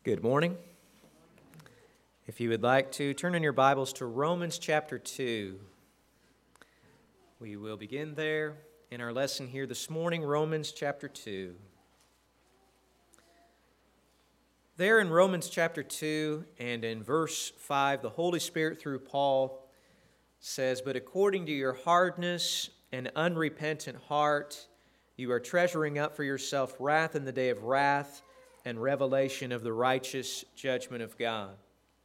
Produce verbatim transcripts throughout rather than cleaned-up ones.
Good morning. If you would like to, turn in your Bibles to Romans chapter two. We will begin there in our lesson here this morning, Romans chapter two. There in Romans chapter two and in verse five, the Holy Spirit through Paul says, "But according to your hardness and unrepentant heart, you are treasuring up for yourself wrath in the day of wrath and revelation of the righteous judgment of God."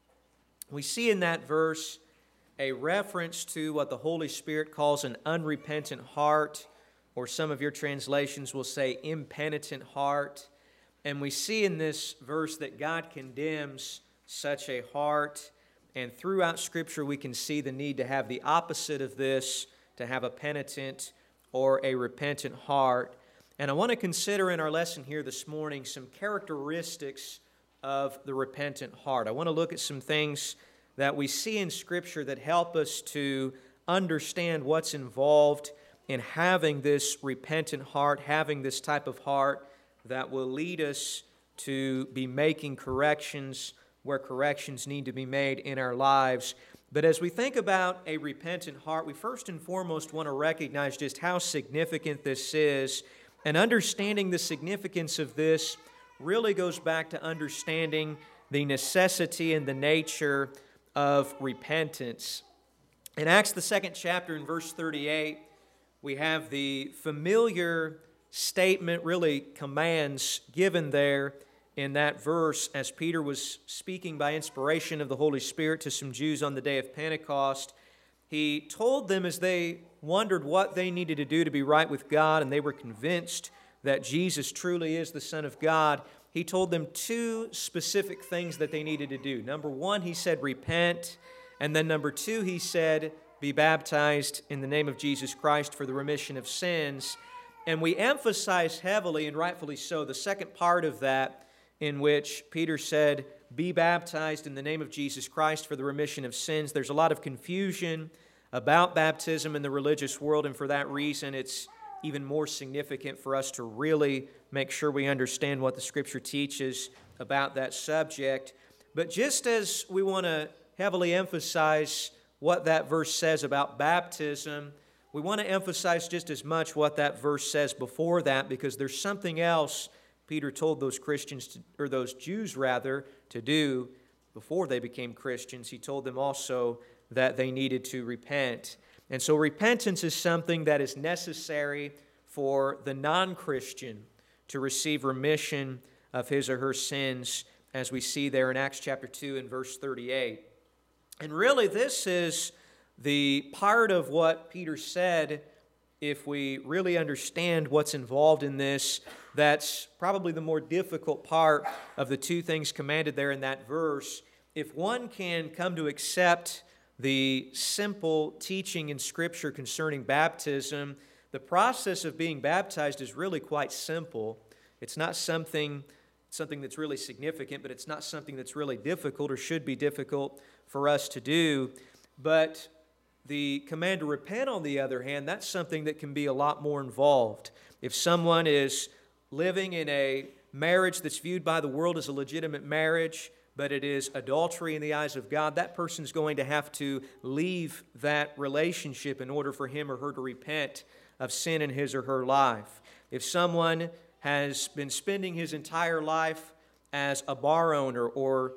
We see in that verse a reference to what the Holy Spirit calls an unrepentant heart, or some of your translations will say impenitent heart. And we see in this verse that God condemns such a heart. And throughout Scripture we can see the need to have the opposite of this, to have a penitent or a repentant heart. And I want to consider in our lesson here this morning some characteristics of the repentant heart. I want to look at some things that we see in Scripture that help us to understand what's involved in having this repentant heart, having this type of heart that will lead us to be making corrections where corrections need to be made in our lives. But as we think about a repentant heart, we first and foremost want to recognize just how significant this is. And understanding the significance of this really goes back to understanding the necessity and the nature of repentance. In Acts, the second chapter, in verse thirty-eight, we have the familiar statement, really commands given there in that verse as Peter was speaking by inspiration of the Holy Spirit to some Jews on the day of Pentecost. He told them as they wondered what they needed to do to be right with God, and they were convinced that Jesus truly is the Son of God. He told them two specific things that they needed to do. Number one, he said, repent. And then number two, he said, be baptized in the name of Jesus Christ for the remission of sins. And we emphasize heavily, and rightfully so, the second part of that, in which Peter said, be baptized in the name of Jesus Christ for the remission of sins. There's a lot of confusion about baptism in the religious world, and for that reason it's even more significant for us to really make sure we understand what the Scripture teaches about that subject. But just as we want to heavily emphasize what that verse says about baptism, we want to emphasize just as much what that verse says before that, because there's something else Peter told those Christians, to, or those Jews rather, to do before they became Christians. He told them also that they needed to repent. And so repentance is something that is necessary for the non-Christian to receive remission of his or her sins, as we see there in Acts chapter two and verse thirty-eight. And really this is the part of what Peter said, if we really understand what's involved in this, that's probably the more difficult part of the two things commanded there in that verse. If one can come to accept the simple teaching in Scripture concerning baptism, the process of being baptized is really quite simple. It's not something, something that's really significant, but it's not something that's really difficult or should be difficult for us to do. But the command to repent, on the other hand, that's something that can be a lot more involved. If someone is living in a marriage that's viewed by the world as a legitimate marriage, but it is adultery in the eyes of God, that person's going to have to leave that relationship in order for him or her to repent of sin in his or her life. If someone has been spending his entire life as a bar owner or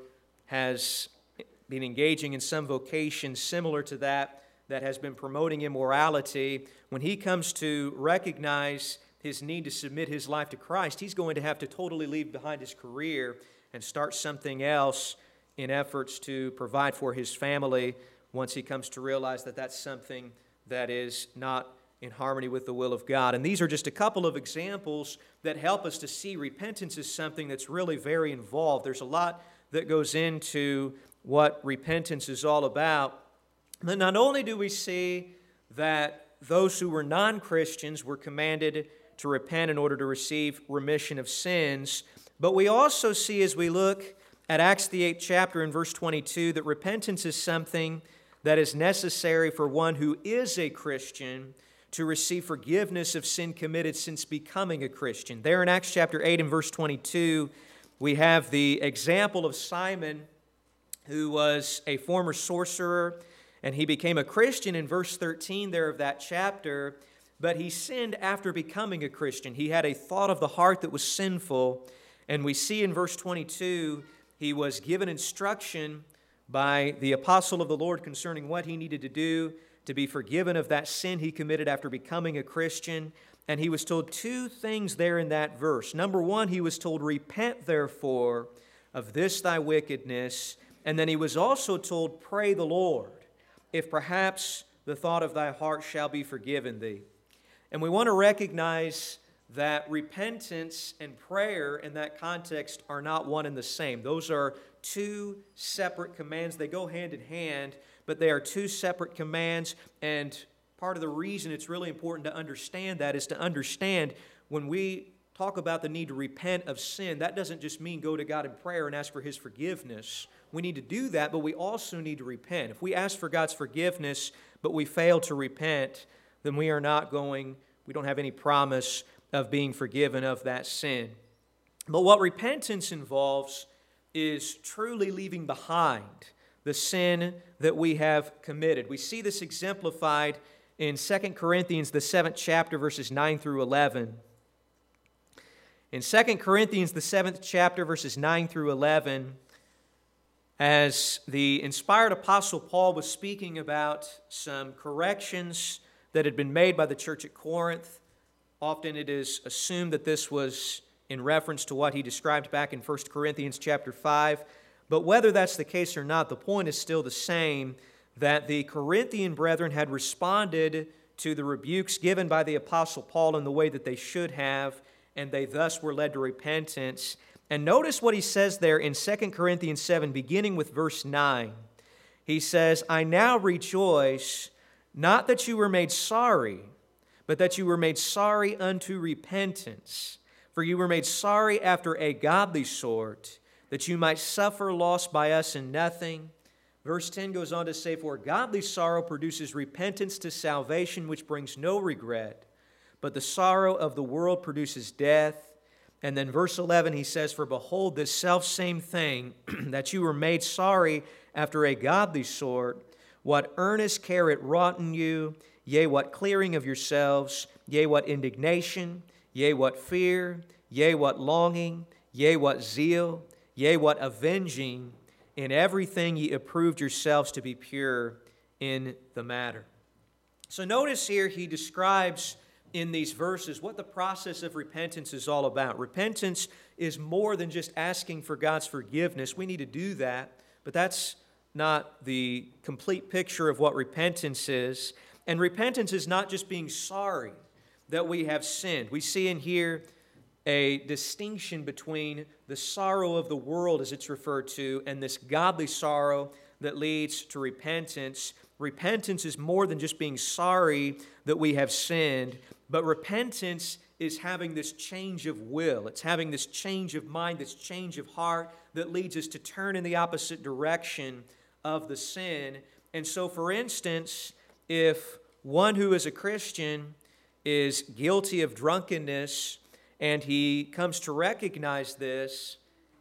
has been engaging in some vocation similar to that, that has been promoting immorality, when he comes to recognize his need to submit his life to Christ, he's going to have to totally leave behind his career and start something else in efforts to provide for his family once he comes to realize that that's something that is not in harmony with the will of God. And these are just a couple of examples that help us to see repentance is something that's really very involved. There's a lot that goes into what repentance is all about. But not only do we see that those who were non-Christians were commanded to repent in order to receive remission of sins, but we also see as we look at Acts the eighth chapter in verse twenty-two that repentance is something that is necessary for one who is a Christian to receive forgiveness of sin committed since becoming a Christian. There in Acts chapter eight and verse twenty-two, We have the example of Simon, who was a former sorcerer, and he became a Christian in verse thirteen there of that chapter, but he sinned after becoming a Christian. He had a thought of the heart that was sinful, and we see in verse twenty-two, he was given instruction by the apostle of the Lord concerning what he needed to do to be forgiven of that sin he committed after becoming a Christian. And he was told two things there in that verse. Number one, he was told, "Repent therefore of this thy wickedness." And then he was also told, "Pray the Lord, if perhaps the thought of thy heart shall be forgiven thee." And we want to recognize that repentance and prayer in that context are not one and the same. Those are two separate commands. They go hand in hand, but they are two separate commands. And part of the reason it's really important to understand that is to understand when we talk about the need to repent of sin, that doesn't just mean go to God in prayer and ask for His forgiveness. We need to do that, but we also need to repent. If we ask for God's forgiveness, but we fail to repent, then we are not going, we don't have any promise of being forgiven of that sin. But what repentance involves is truly leaving behind the sin that we have committed. We see this exemplified in Second Corinthians, the seventh chapter, verses nine through eleven. In Second Corinthians, the seventh chapter, verses nine through eleven, as the inspired apostle Paul was speaking about some corrections that had been made by the church at Corinth, often it is assumed that this was in reference to what he described back in First Corinthians chapter five. But whether that's the case or not, the point is still the same, that the Corinthian brethren had responded to the rebukes given by the apostle Paul in the way that they should have, and they thus were led to repentance. And notice what he says there in Second Corinthians seven, beginning with verse nine. He says, "I now rejoice, not that you were made sorry, but that you were made sorry unto repentance. For you were made sorry after a godly sort, that you might suffer loss by us in nothing." Verse ten goes on to say, "For godly sorrow produces repentance to salvation, which brings no regret. But the sorrow of the world produces death." And then verse eleven, he says, "For behold, this selfsame thing, that you were made sorry after a godly sort, what earnest care it wrought in you, yea, what clearing of yourselves, yea, what indignation, yea, what fear, yea, what longing, yea, what zeal, yea, what avenging. In everything ye approved yourselves to be pure in the matter." So notice here he describes in these verses what the process of repentance is all about. Repentance is more than just asking for God's forgiveness. We need to do that, but that's not the complete picture of what repentance is. And repentance is not just being sorry that we have sinned. We see in here a distinction between the sorrow of the world, as it's referred to, and this godly sorrow that leads to repentance. Repentance is more than just being sorry that we have sinned, but repentance is having this change of will. It's having this change of mind, this change of heart that leads us to turn in the opposite direction of the sin. And so, for instance, if one who is a Christian is guilty of drunkenness and he comes to recognize this,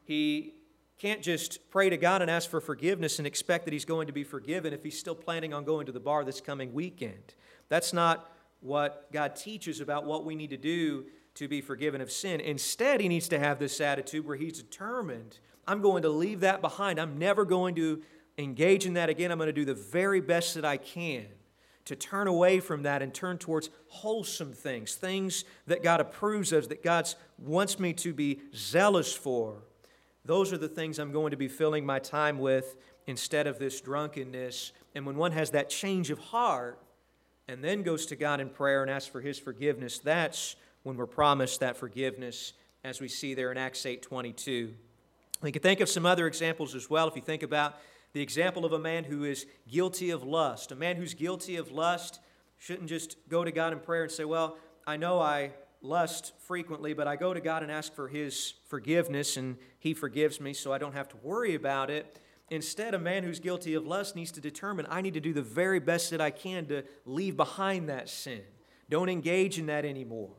he can't just pray to God and ask for forgiveness and expect that he's going to be forgiven if he's still planning on going to the bar this coming weekend. That's not what God teaches about what we need to do to be forgiven of sin. Instead, he needs to have this attitude where he's determined, I'm going to leave that behind. I'm never going to engage in that again. I'm going to do the very best that I can to turn away from that and turn towards wholesome things, things that God approves of, that God wants me to be zealous for. Those are the things I'm going to be filling my time with instead of this drunkenness. And when one has that change of heart and then goes to God in prayer and asks for His forgiveness, that's when we're promised that forgiveness, as we see there in Acts eight twenty-two. We can think of some other examples as well. If you think about the example of a man who is guilty of lust. A man who's guilty of lust shouldn't just go to God in prayer and say, well, I know I lust frequently, but I go to God and ask for His forgiveness, and He forgives me, so I don't have to worry about it. Instead, a man who's guilty of lust needs to determine, I need to do the very best that I can to leave behind that sin. Don't engage in that anymore.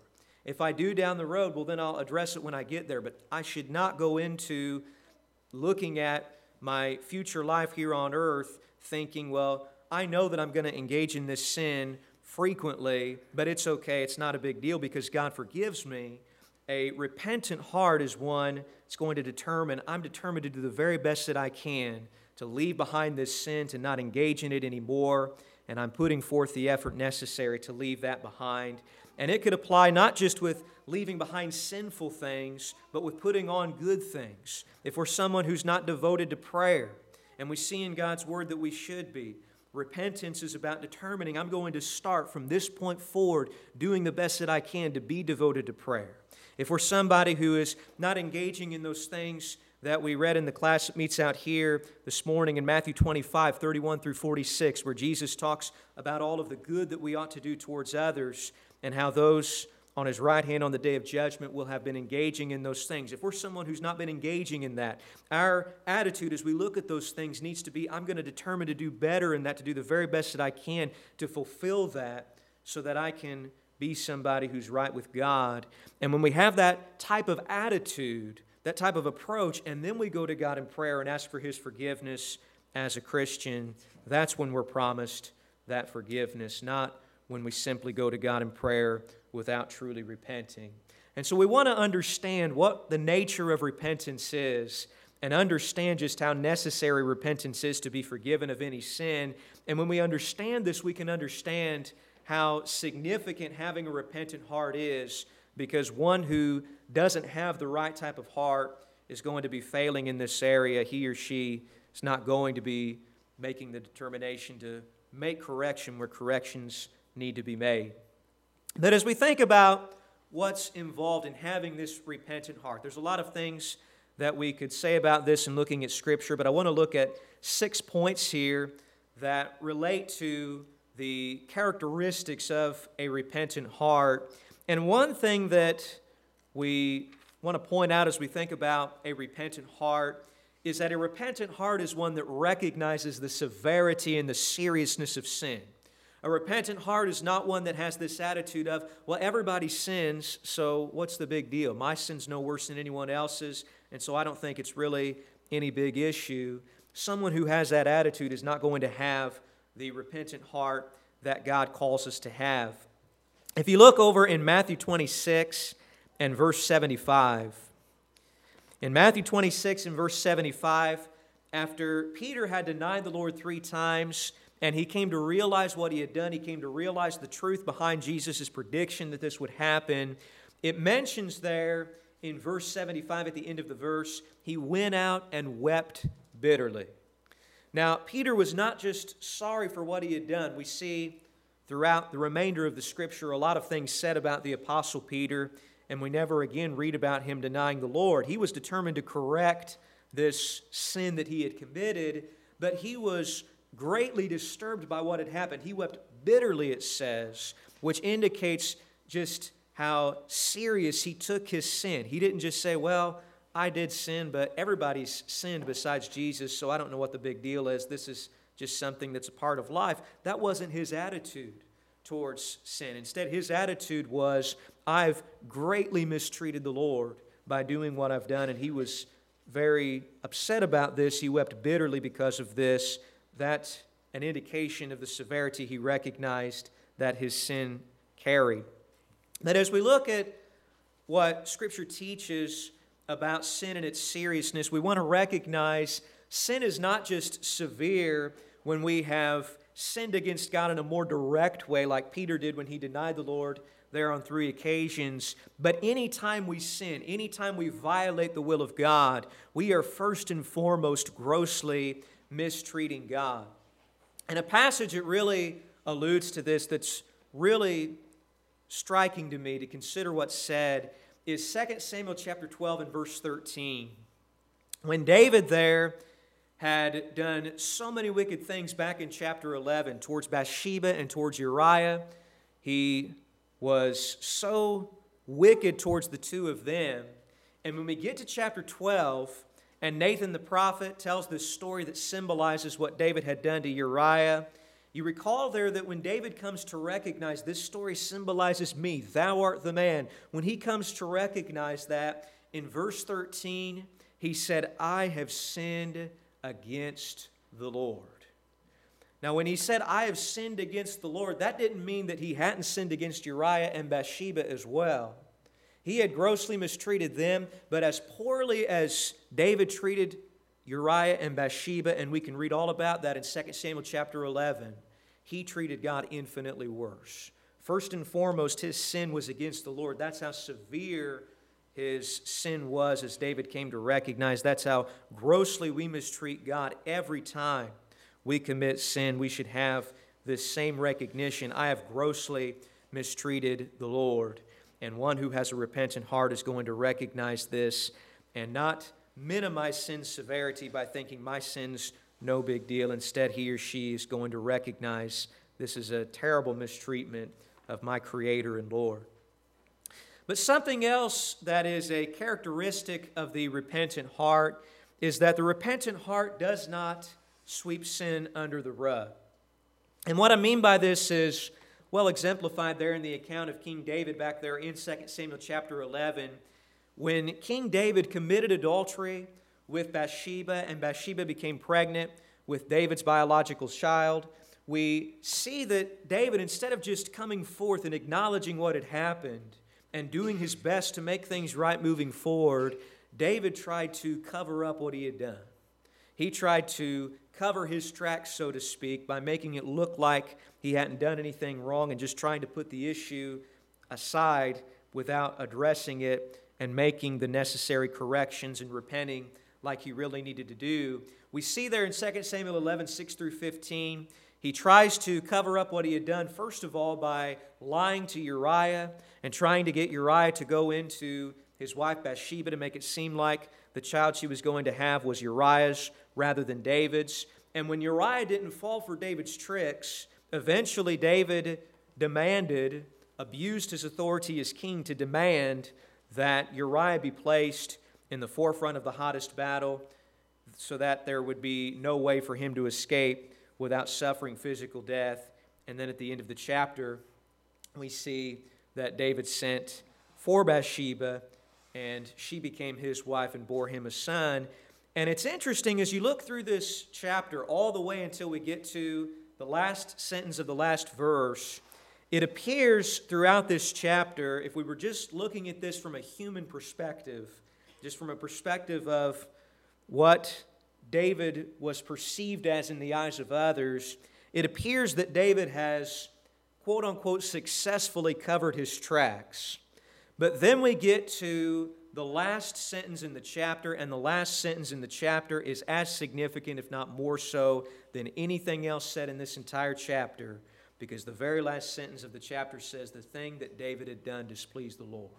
If I do down the road, well, then I'll address it when I get there. But I should not go into looking at my future life here on earth thinking, well, I know that I'm going to engage in this sin frequently, but it's okay. It's not a big deal because God forgives me. A repentant heart is one that's going to determine, I'm determined to do the very best that I can to leave behind this sin, to not engage in it anymore, and I'm putting forth the effort necessary to leave that behind. And it could apply not just with leaving behind sinful things, but with putting on good things. If we're someone who's not devoted to prayer, and we see in God's Word that we should be, repentance is about determining I'm going to start from this point forward doing the best that I can to be devoted to prayer. If we're somebody who is not engaging in those things that we read in the class that meets out here this morning in Matthew twenty-five, thirty-one through forty-six, where Jesus talks about all of the good that we ought to do towards others and how those on His right hand on the day of judgment will have been engaging in those things. If we're someone who's not been engaging in that, our attitude as we look at those things needs to be, I'm going to determine to do better in that, to do the very best that I can to fulfill that so that I can be somebody who's right with God. And when we have that type of attitude, that type of approach, and then we go to God in prayer and ask for His forgiveness as a Christian, that's when we're promised that forgiveness, not when we simply go to God in prayer without truly repenting. And so we want to understand what the nature of repentance is and understand just how necessary repentance is to be forgiven of any sin. And when we understand this, we can understand how significant having a repentant heart is, because one who doesn't have the right type of heart is going to be failing in this area. He or she is not going to be making the determination to make correction where corrections need to be made. But as we think about what's involved in having this repentant heart, there's a lot of things that we could say about this in looking at Scripture, but I want to look at six points here that relate to the characteristics of a repentant heart. And one thing that we want to point out as we think about a repentant heart is that a repentant heart is one that recognizes the severity and the seriousness of sin. A repentant heart is not one that has this attitude of, well, everybody sins, so what's the big deal? My sin's no worse than anyone else's, and so I don't think it's really any big issue. Someone who has that attitude is not going to have the repentant heart that God calls us to have. If you look over in Matthew twenty-six and verse seventy-five, in Matthew twenty-six and verse seventy-five, after Peter had denied the Lord three times, and he came to realize what he had done, he came to realize the truth behind Jesus' prediction that this would happen, it mentions there in verse seventy-five at the end of the verse, he went out and wept bitterly. Now, Peter was not just sorry for what he had done. We see throughout the remainder of the Scripture a lot of things said about the Apostle Peter, and we never again read about him denying the Lord. He was determined to correct this sin that he had committed, but he was greatly disturbed by what had happened. He wept bitterly, it says, which indicates just how serious he took his sin. He didn't just say, well, I did sin, but everybody's sinned besides Jesus, so I don't know what the big deal is. This is just something that's a part of life. That wasn't his attitude towards sin. Instead, his attitude was, I've greatly mistreated the Lord by doing what I've done, and he was very upset about this. He wept bitterly because of this. That's an indication of the severity he recognized that his sin carried. But as we look at what Scripture teaches about sin and its seriousness, we want to recognize sin is not just severe when we have sinned against God in a more direct way, like Peter did when he denied the Lord there on three occasions. But any time we sin, any time we violate the will of God, we are first and foremost grossly mistreating God. And a passage that really alludes to this, that's really striking to me to consider what's said, is Second Samuel chapter twelve and verse thirteen. When David there had done so many wicked things back in chapter eleven towards Bathsheba and towards Uriah, he was so wicked towards the two of them. And when we get to chapter twelve, and Nathan the prophet tells this story that symbolizes what David had done to Uriah, You recall there that when David comes to recognize this story symbolizes me, thou art the man. When he comes to recognize that, in verse thirteen, he said, I have sinned against the Lord. Now, when he said, I have sinned against the Lord, that didn't mean that he hadn't sinned against Uriah and Bathsheba as well. He had grossly mistreated them, but as poorly as David treated Uriah and Bathsheba, and we can read all about that in Second Samuel chapter eleven, he treated God infinitely worse. First and foremost, his sin was against the Lord. That's how severe his sin was, as David came to recognize. That's how grossly we mistreat God every time we commit sin. We should have this same recognition. I have grossly mistreated the Lord. And one who has a repentant heart is going to recognize this and not minimize sin's severity by thinking my sin's no big deal. Instead, he or she is going to recognize this is a terrible mistreatment of my Creator and Lord. But something else that is a characteristic of the repentant heart is that the repentant heart does not sweep sin under the rug. And what I mean by this is well exemplified there in the account of King David back there in Second Samuel chapter eleven. When King David committed adultery with Bathsheba and Bathsheba became pregnant with David's biological child, we see that David, instead of just coming forth and acknowledging what had happened and doing his best to make things right moving forward, David tried to cover up what he had done. He tried to cover his tracks, so to speak, by making it look like he hadn't done anything wrong and just trying to put the issue aside without addressing it and making the necessary corrections and repenting like he really needed to do. We see there in Second Samuel eleven, six through fifteen, he tries to cover up what he had done, first of all, by lying to Uriah and trying to get Uriah to go into his wife Bathsheba to make it seem like the child she was going to have was Uriah's rather than David's. And when Uriah didn't fall for David's tricks, eventually David demanded, abused his authority as king to demand that Uriah be placed in the forefront of the hottest battle so that there would be no way for him to escape without suffering physical death. And then at the end of the chapter, we see that David sent for Bathsheba, and she became his wife and bore him a son. And it's interesting as you look through this chapter all the way until we get to the last sentence of the last verse, it appears throughout this chapter, if we were just looking at this from a human perspective, just from a perspective of what David was perceived as in the eyes of others, it appears that David has, quote unquote, successfully covered his tracks. But then we get to the last sentence in the chapter, and the last sentence in the chapter is as significant, if not more so, than anything else said in this entire chapter, because the very last sentence of the chapter says the thing that David had done displeased the Lord.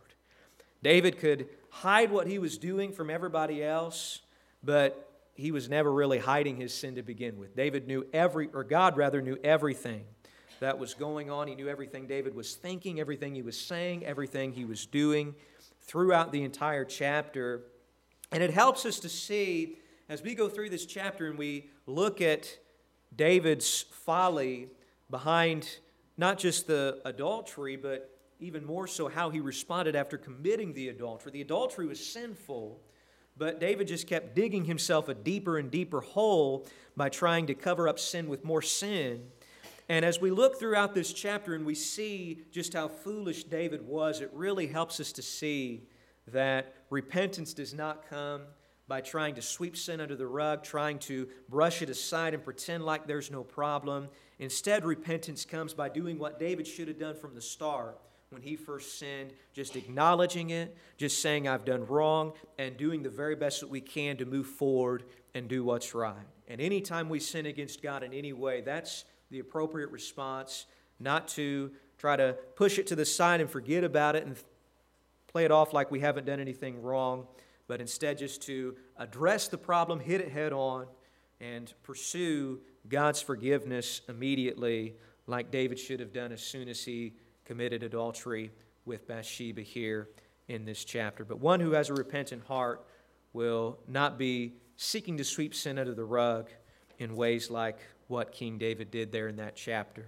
David could hide what he was doing from everybody else, but he was never really hiding his sin to begin with. David knew every, or God rather, knew everything that was going on. He knew everything David was thinking, everything he was saying, everything he was doing throughout the entire chapter. And it helps us to see, as we go through this chapter and we look at David's folly behind not just the adultery, but even more so how he responded after committing the adultery. The adultery was sinful, but David just kept digging himself a deeper and deeper hole by trying to cover up sin with more sin. And as we look throughout this chapter and we see just how foolish David was, it really helps us to see that repentance does not come by trying to sweep sin under the rug, trying to brush it aside and pretend like there's no problem. Instead, repentance comes by doing what David should have done from the start when he first sinned, just acknowledging it, just saying I've done wrong, and doing the very best that we can to move forward and do what's right. And anytime we sin against God in any way, that's the appropriate response, not to try to push it to the side and forget about it and play it off like we haven't done anything wrong, but instead just to address the problem, hit it head on, and pursue God's forgiveness immediately, like David should have done as soon as he committed adultery with Bathsheba here in this chapter. But one who has a repentant heart will not be seeking to sweep sin under the rug, in ways like what King David did there in that chapter.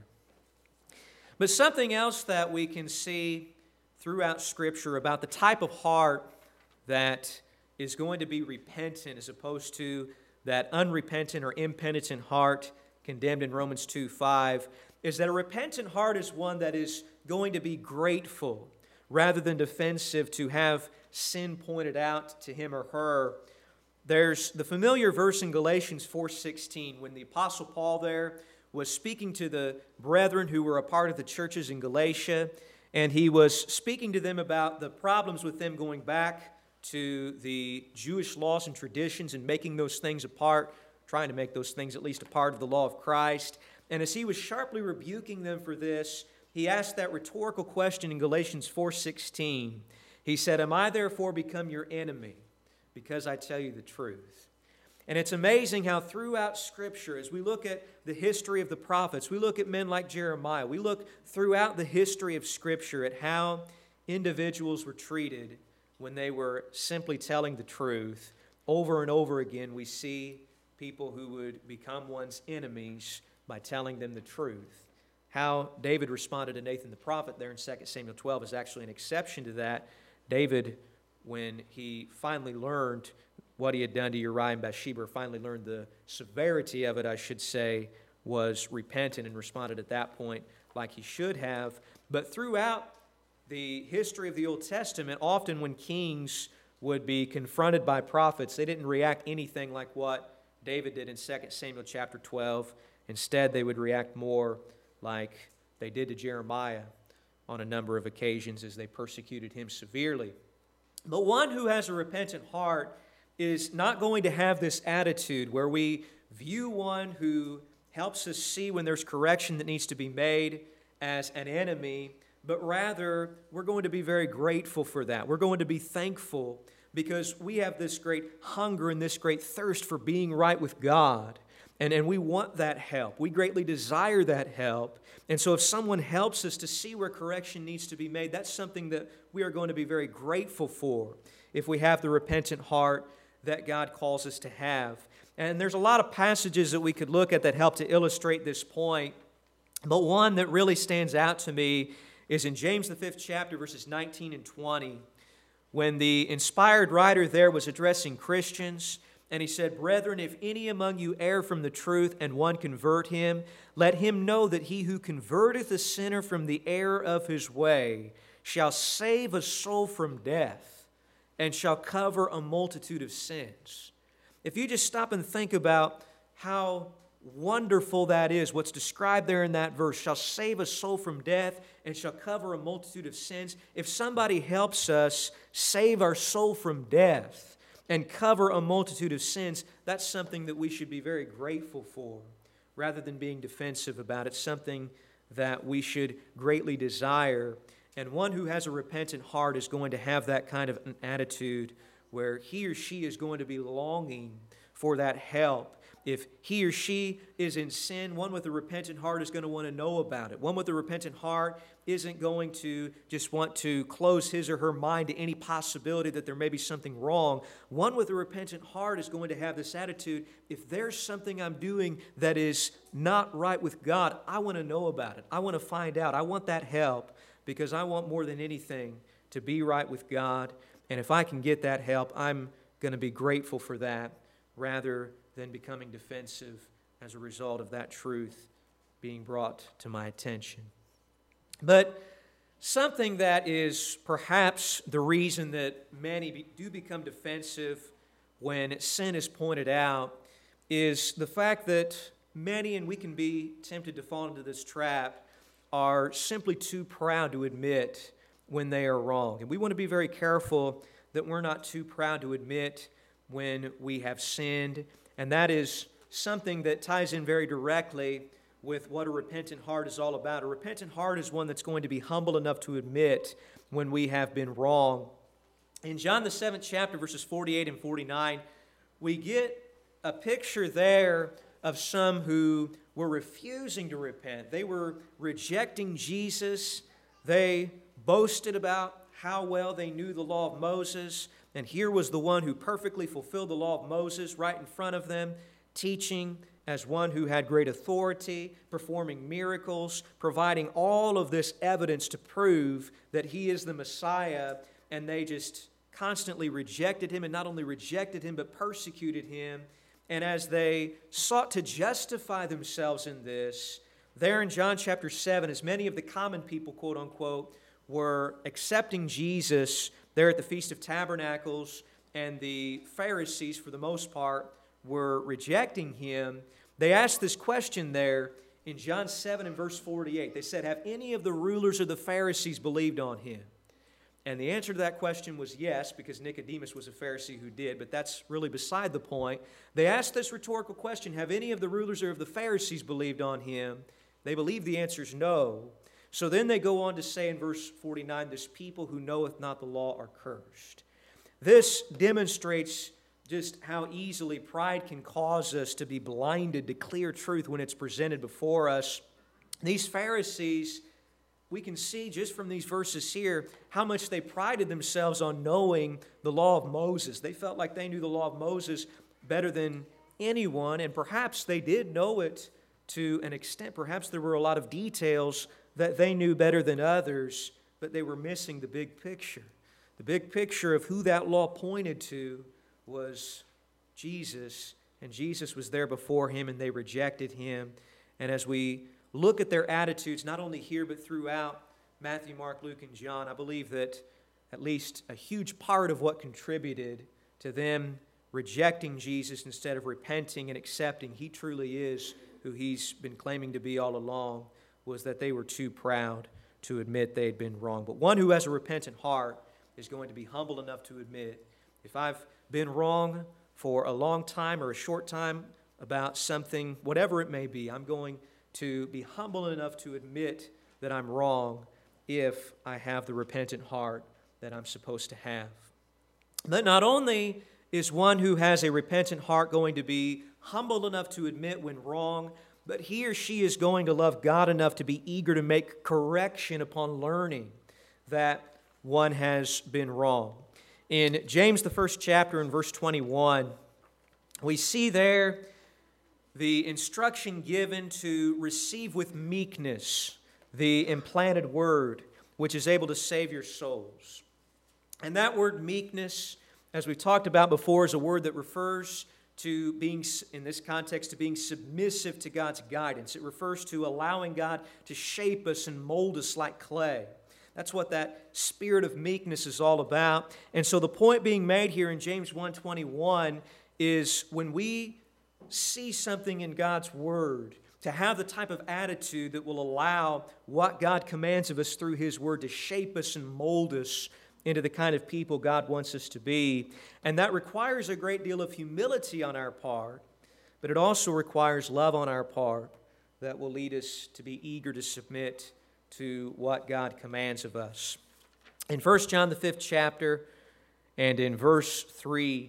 But something else that we can see throughout Scripture about the type of heart that is going to be repentant as opposed to that unrepentant or impenitent heart condemned in Romans two five is that a repentant heart is one that is going to be grateful rather than defensive to have sin pointed out to him or her. There's the familiar verse in Galatians four sixteen when the Apostle Paul there was speaking to the brethren who were a part of the churches in Galatia, and he was speaking to them about the problems with them going back to the Jewish laws and traditions and making those things a part, trying to make those things at least a part of the law of Christ. And as he was sharply rebuking them for this, he asked that rhetorical question in Galatians four sixteen. He said, "Am I therefore become your enemy because I tell you the truth?" And it's amazing how throughout Scripture, as we look at the history of the prophets, we look at men like Jeremiah, we look throughout the history of Scripture at how individuals were treated when they were simply telling the truth. Over and over again, we see people who would become one's enemies by telling them the truth. How David responded to Nathan the prophet there in Second Samuel twelve is actually an exception to that. David, when he finally learned what he had done to Uriah and Bathsheba, or finally learned the severity of it, I should say, was repentant and responded at that point like he should have. But throughout the history of the Old Testament, often when kings would be confronted by prophets, they didn't react anything like what David did in Second Samuel chapter twelve. Instead, they would react more like they did to Jeremiah on a number of occasions as they persecuted him severely. But one who has a repentant heart is not going to have this attitude where we view one who helps us see when there's correction that needs to be made as an enemy, but rather we're going to be very grateful for that. We're going to be thankful because we have this great hunger and this great thirst for being right with God. And, and we want that help. We greatly desire that help. And so if someone helps us to see where correction needs to be made, that's something that we are going to be very grateful for if we have the repentant heart that God calls us to have. And there's a lot of passages that we could look at that help to illustrate this point. But one that really stands out to me is in James the fifth chapter, verses nineteen and twenty, when the inspired writer there was addressing Christians, and he said, "Brethren, if any among you err from the truth, and one convert him, let him know that he who converteth a sinner from the error of his way shall save a soul from death, and shall cover a multitude of sins." If you just stop and think about how wonderful that is, what's described there in that verse, shall save a soul from death and shall cover a multitude of sins. If somebody helps us save our soul from death and cover a multitude of sins, that's something that we should be very grateful for rather than being defensive about it, something that we should greatly desire. And one who has a repentant heart is going to have that kind of an attitude where he or she is going to be longing for that help. If he or she is in sin, one with a repentant heart is going to want to know about it. One with a repentant heart isn't going to just want to close his or her mind to any possibility that there may be something wrong. One with a repentant heart is going to have this attitude, if there's something I'm doing that is not right with God, I want to know about it. I want to find out. I want that help because I want more than anything to be right with God. And if I can get that help, I'm going to be grateful for that rather than becoming defensive as a result of that truth being brought to my attention. But something that is perhaps the reason that many be, do become defensive when sin is pointed out is the fact that many, and we can be tempted to fall into this trap, are simply too proud to admit when they are wrong. And we want to be very careful that we're not too proud to admit when we have sinned. And that is something that ties in very directly with what a repentant heart is all about. A repentant heart is one that's going to be humble enough to admit when we have been wrong. In John the seventh chapter, verses forty-eight and forty-nine, we get a picture there of some who were refusing to repent. They were rejecting Jesus. They boasted about how well they knew the law of Moses. And here was the one who perfectly fulfilled the law of Moses right in front of them. teaching as one who had great authority, performing miracles, providing all of this evidence to prove that he is the Messiah, and they just constantly rejected him, and not only rejected him, but persecuted him. And as they sought to justify themselves in this, there in John chapter seven, as many of the common people, quote unquote, were accepting Jesus there at the Feast of Tabernacles, and the Pharisees, for the most part, were rejecting him, they asked this question there in John seven and verse forty-eight. They said, have any of the rulers of the Pharisees believed on him? And the answer to that question was yes, because Nicodemus was a Pharisee who did, but that's really beside the point. They asked this rhetorical question, have any of the rulers or of the Pharisees believed on him? They believe the answer is no. So then they go on to say in verse forty-nine, this people who knoweth not the law are cursed. This demonstrates just how easily pride can cause us to be blinded to clear truth when it's presented before us. These Pharisees, we can see just from these verses here how much they prided themselves on knowing the law of Moses. They felt like they knew the law of Moses better than anyone, and perhaps they did know it to an extent. Perhaps there were a lot of details that they knew better than others, but they were missing the big picture. The big picture of who that law pointed to was Jesus, and Jesus was there before him, and they rejected him. And as we look at their attitudes, not only here but throughout Matthew, Mark, Luke, and John, I believe that at least a huge part of what contributed to them rejecting Jesus instead of repenting and accepting he truly is who he's been claiming to be all along, was that they were too proud to admit they had been wrong. But one who has a repentant heart is going to be humble enough to admit, if I've been wrong for a long time or a short time about something, whatever it may be, I'm going to be humble enough to admit that I'm wrong if I have the repentant heart that I'm supposed to have. But not only is one who has a repentant heart going to be humble enough to admit when wrong, but he or she is going to love God enough to be eager to make correction upon learning that one has been wrong. In James, the first chapter, in verse twenty-one, we see there the instruction given to receive with meekness the implanted word, which is able to save your souls. And that word meekness, as we've talked about before, is a word that refers to being, in this context, to being submissive to God's guidance. It refers to allowing God to shape us and mold us like clay. That's what that spirit of meekness is all about. And so the point being made here in James one twenty-one is when we see something in God's Word, to have the type of attitude that will allow what God commands of us through His Word to shape us and mold us into the kind of people God wants us to be. And that requires a great deal of humility on our part, but it also requires love on our part that will lead us to be eager to submit to what God commands of us. In First John, the fifth chapter, and in verse three,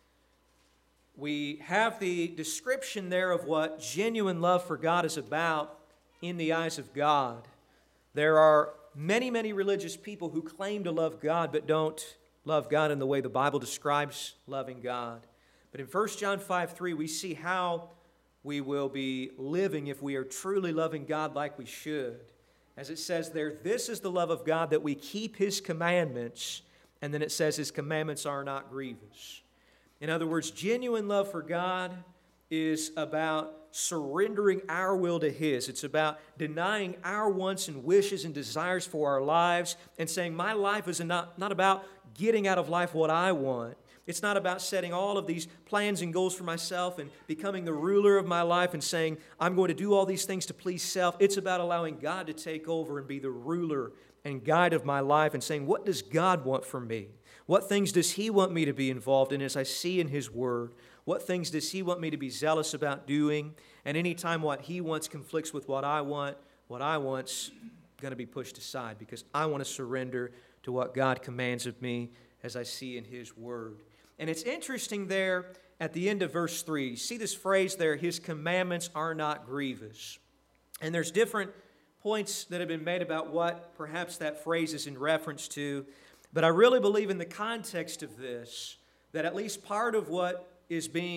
we have the description there of what genuine love for God is about in the eyes of God. There are many, many religious people who claim to love God but don't love God in the way the Bible describes loving God. But in First John five three, we see how we will be living if we are truly loving God like we should. As it says there, this is the love of God, that we keep His commandments, and then it says His commandments are not grievous. In other words, genuine love for God is about surrendering our will to His. It's about denying our wants and wishes and desires for our lives and saying, my life is not, not about getting out of life what I want. It's not about setting all of these plans and goals for myself and becoming the ruler of my life and saying, I'm going to do all these things to please self. It's about allowing God to take over and be the ruler and guide of my life and saying, what does God want from me? What things does He want me to be involved in as I see in His Word? What things does He want me to be zealous about doing? And anytime what He wants conflicts with what I want, what I want's going to be pushed aside because I want to surrender to what God commands of me as I see in His Word. And it's interesting there at the end of verse three. You see this phrase there, His commandments are not grievous. And there's different points that have been made about what perhaps that phrase is in reference to. But I really believe in the context of this, that at least part of what is being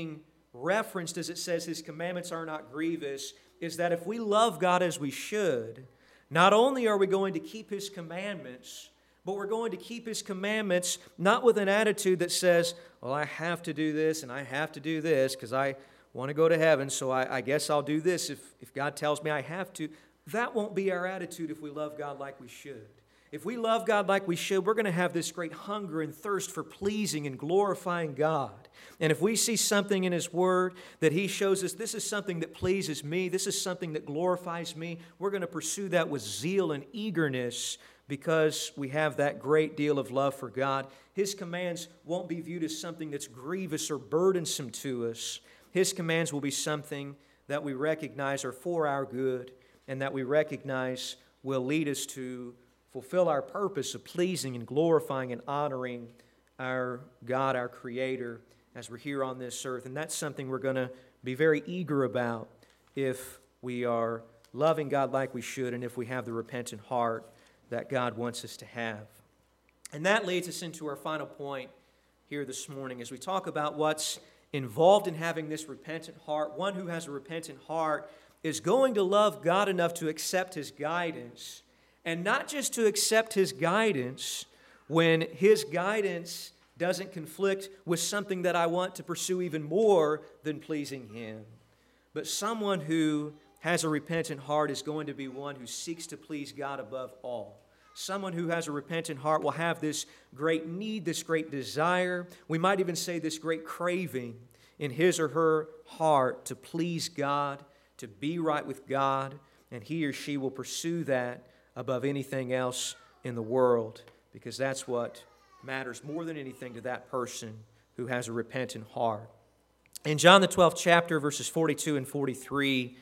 referenced as it says His commandments are not grievous is that if we love God as we should, not only are we going to keep His commandments, but we're going to keep His commandments not with an attitude that says, well, I have to do this and I have to do this because I want to go to heaven, so I, I guess I'll do this if, if God tells me I have to. That won't be our attitude if we love God like we should. If we love God like we should, we're going to have this great hunger and thirst for pleasing and glorifying God. And if we see something in His Word that He shows us, this is something that pleases me, this is something that glorifies me, we're going to pursue that with zeal and eagerness because we have that great deal of love for God. His commands won't be viewed as something that's grievous or burdensome to us. His commands will be something that we recognize are for our good and that we recognize will lead us to fulfill our purpose of pleasing and glorifying and honoring our God, our Creator, as we're here on this earth. And that's something we're going to be very eager about if we are loving God like we should and if we have the repentant heart that God wants us to have. And that leads us into our final point here this morning as we talk about what's involved in having this repentant heart. One who has a repentant heart is going to love God enough to accept His guidance, and not just to accept His guidance when His guidance doesn't conflict with something that I want to pursue even more than pleasing Him. But someone who has a repentant heart is going to be one who seeks to please God above all. Someone who has a repentant heart will have this great need, this great desire, we might even say this great craving in his or her heart to please God, to be right with God, and he or she will pursue that above anything else in the world, because that's what matters more than anything to that person who has a repentant heart. In John the twelfth chapter, verses forty-two and forty-three,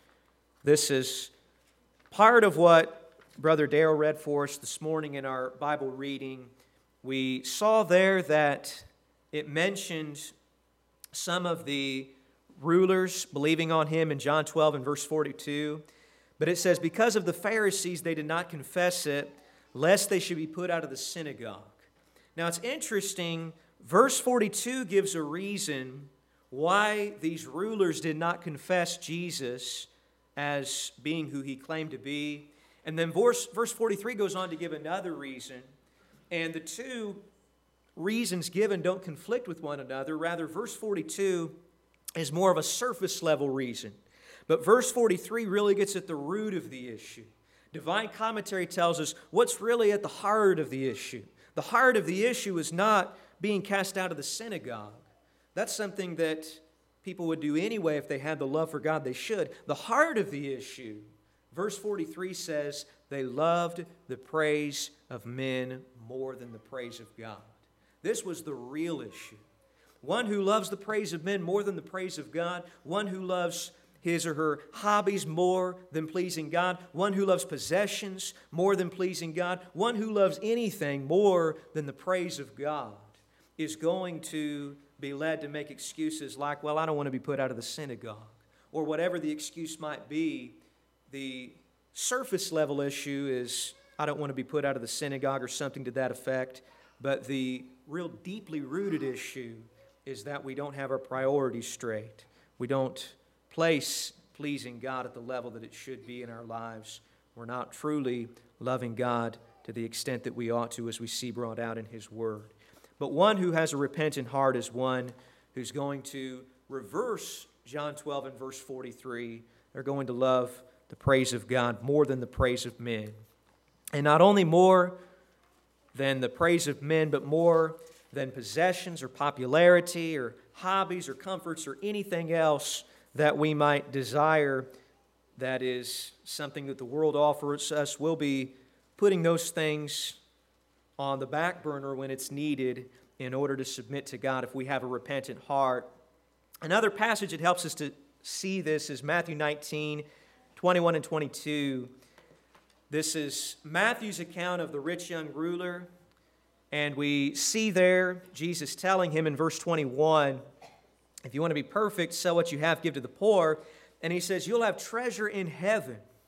this is part of what Brother Darrell read for us this morning in our Bible reading. We saw there that it mentioned some of the rulers believing on him in John twelve and verse forty-two. But it says, because of the Pharisees, they did not confess it, lest they should be put out of the synagogue. Now it's interesting, verse forty-two gives a reason why these rulers did not confess Jesus as being who he claimed to be. And then verse, verse forty-three goes on to give another reason. And the two reasons given don't conflict with one another. Rather, verse forty-two is more of a surface level reason. But verse forty-three really gets at the root of the issue. Divine commentary tells us what's really at the heart of the issue. The heart of the issue is not being cast out of the synagogue. That's something that people would do anyway if they had the love for God. They should. The heart of the issue, verse forty-three says, they loved the praise of men more than the praise of God. This was the real issue. One who loves the praise of men more than the praise of God. One who loves his or her hobbies more than pleasing God. One who loves possessions more than pleasing God. One who loves anything more than the praise of God is going to be led to make excuses like, well, I don't want to be put out of the synagogue. Or whatever the excuse might be. The surface level issue is, I don't want to be put out of the synagogue or something to that effect. But the real deeply rooted issue is that we don't have our priorities straight. We don't place pleasing God at the level that it should be in our lives. We're not truly loving God to the extent that we ought to, as we see brought out in His Word. But one who has a repentant heart is one who's going to reverse John twelve and verse forty-three. They're going to love the praise of God more than the praise of men. And not only more than the praise of men, but more than possessions or popularity or hobbies or comforts or anything else that we might desire that is something that the world offers us. We'll be putting those things on the back burner when it's needed in order to submit to God if we have a repentant heart. Another passage that helps us to see this is Matthew nineteen, twenty-one and twenty-two. This is Matthew's account of the rich young ruler. And we see there Jesus telling him in verse twenty-one, if you want to be perfect, sell what you have, give to the poor. And he says, you'll have treasure in heaven.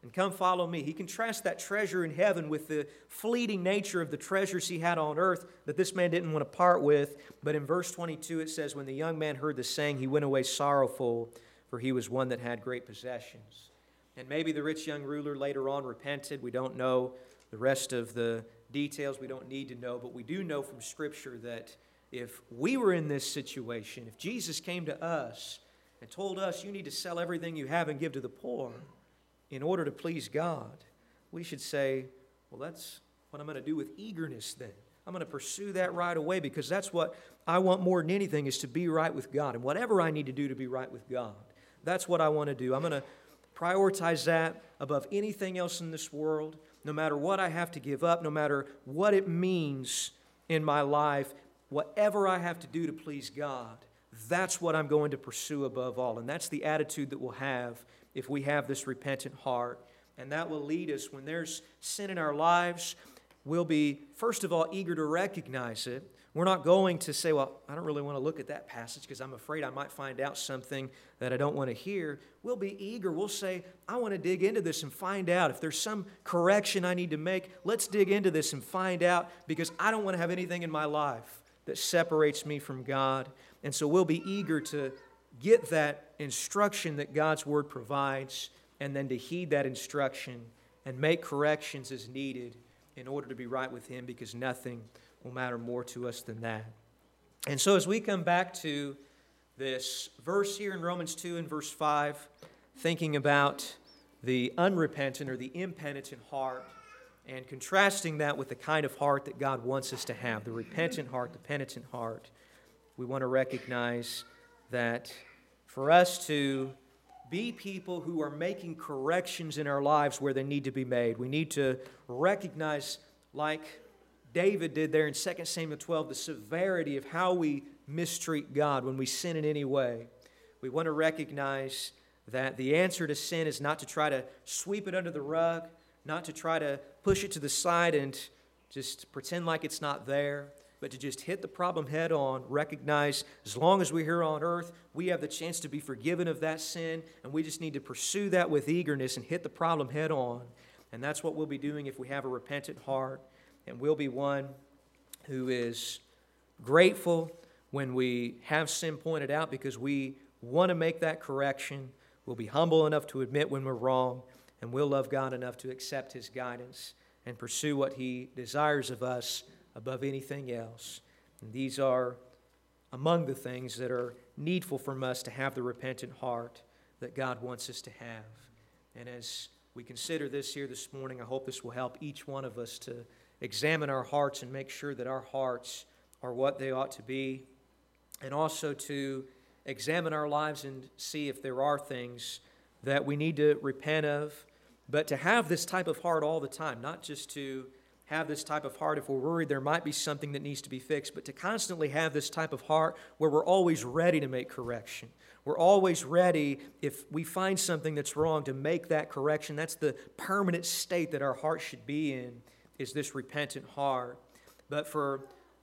and come follow me. He contrasts that treasure in heaven with the fleeting nature of the treasures he had on earth that this man didn't want to part with. But in verse twenty-two it says, when the young man heard the saying, he went away sorrowful, for he was one that had great possessions. And maybe the rich young ruler later on repented. We don't know the rest of the details. We don't need to know. But we do know from Scripture that if we were in this situation, if Jesus came to us and told us, you need to sell everything you have and give to the poor in order to please God, we should say, well, that's what I'm going to do with eagerness then. I'm going to pursue that right away because that's what I want more than anything, is to be right with God. And whatever I need to do to be right with God, that's what I want to do. I'm going to prioritize that above anything else in this world, no matter what I have to give up, no matter what it means in my life, whatever I have to do to please God, that's what I'm going to pursue above all. And that's the attitude that we'll have if we have this repentant heart. And that will lead us, when there's sin in our lives, we'll be, first of all, eager to recognize it. We're not going to say, well, I don't really want to look at that passage because I'm afraid I might find out something that I don't want to hear. We'll be eager. We'll say, I want to dig into this and find out. If there's some correction I need to make, let's dig into this and find out, because I don't want to have anything in my life that separates me from God. And so we'll be eager to get that instruction that God's Word provides, and then to heed that instruction and make corrections as needed in order to be right with Him, because nothing will matter more to us than that. And so as we come back to this verse here in Romans two and verse five, thinking about the unrepentant or the impenitent heart, and contrasting that with the kind of heart that God wants us to have, the repentant heart, the penitent heart, we want to recognize that for us to be people who are making corrections in our lives where they need to be made, we need to recognize, like David did there in Second Samuel twelve, the severity of how we mistreat God when we sin in any way. We want to recognize that the answer to sin is not to try to sweep it under the rug, not to try to push it to the side and just pretend like it's not there, but to just hit the problem head on, recognize as long as we're here on earth, we have the chance to be forgiven of that sin, and we just need to pursue that with eagerness and hit the problem head on. And that's what we'll be doing if we have a repentant heart, and we'll be one who is grateful when we have sin pointed out, because we want to make that correction. We'll be humble enough to admit when we're wrong, and we'll love God enough to accept His guidance and pursue what He desires of us above anything else. And these are among the things that are needful from us to have the repentant heart that God wants us to have. And as we consider this here this morning, I hope this will help each one of us to examine our hearts and make sure that our hearts are what they ought to be, and also to examine our lives and see if there are things that we need to repent of, but to have this type of heart all the time, not just to have this type of heart if we're worried there might be something that needs to be fixed, but to constantly have this type of heart where we're always ready to make correction. We're always ready, if we find something that's wrong, to make that correction. That's the permanent state that our heart should be in, is this repentant heart. But for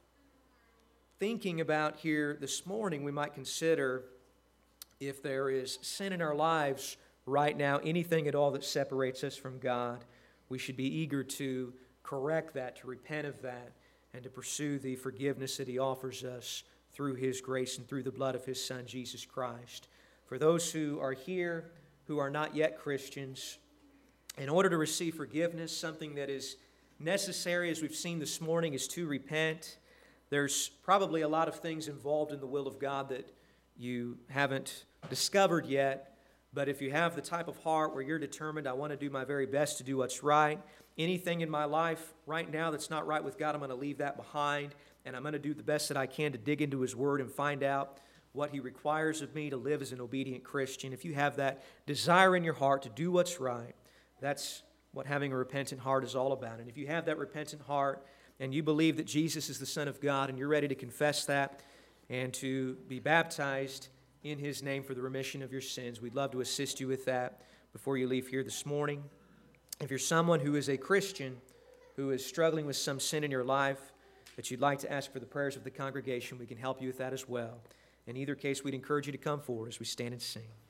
thinking about here this morning, we might consider if there is sin in our lives right now, anything at all that separates us from God, we should be eager to correct that, to repent of that, and to pursue the forgiveness that He offers us through His grace and through the blood of His Son, Jesus Christ. For those who are here who are not yet Christians, in order to receive forgiveness, something that is necessary, as we've seen this morning, is to repent. There's probably a lot of things involved in the will of God that you haven't discovered yet, but if you have the type of heart where you're determined, I want to do my very best to do what's right, anything in my life right now that's not right with God, I'm going to leave that behind, and I'm going to do the best that I can to dig into His Word and find out what He requires of me to live as an obedient Christian. If you have that desire in your heart to do what's right, that's what having a repentant heart is all about. And if you have that repentant heart and you believe that Jesus is the Son of God and you're ready to confess that and to be baptized in His name for the remission of your sins, we'd love to assist you with that before you leave here this morning. If you're someone who is a Christian who is struggling with some sin in your life that you'd like to ask for the prayers of the congregation, we can help you with that as well. In either case, we'd encourage you to come forward as we stand and sing.